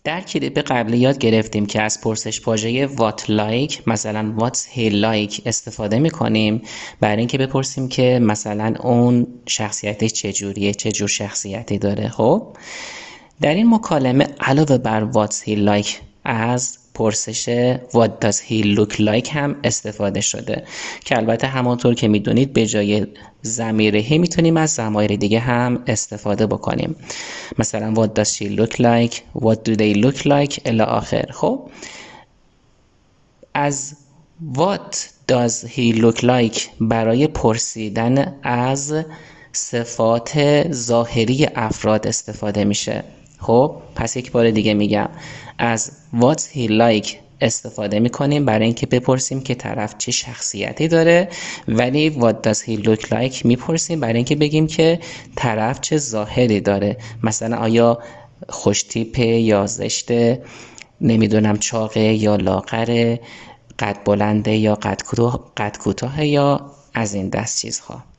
در کلیپ قبلی یاد گرفتیم که از پرسش واژه what like مثلا what's he like استفاده میکنیم برای اینکه بپرسیم که مثلا اون شخصیتش چجوریه، چه جور شخصیتی داره. خب در این مکالمه علاوه بر what's he like از پرسش what does he look like هم استفاده شده که البته همانطور که میدونید به جای ضمیر he میتونیم از ضمایر دیگه هم استفاده بکنیم، مثلا what does she look like، what do they look like الی آخر. خب از what does he look like برای پرسیدن از صفات ظاهری افراد استفاده میشه. خب پس یک بار دیگه میگم، از what's he like استفاده میکنیم برای اینکه بپرسیم که طرف چه شخصیتی داره، ولی what does he look like میپرسیم برای اینکه بگیم که طرف چه ظاهری داره، مثلا آیا خوشتیپه یا زشته، نمیدونم چاقه یا لاغره، قد بلنده یا قد کوتاه یا از این دست چیزها.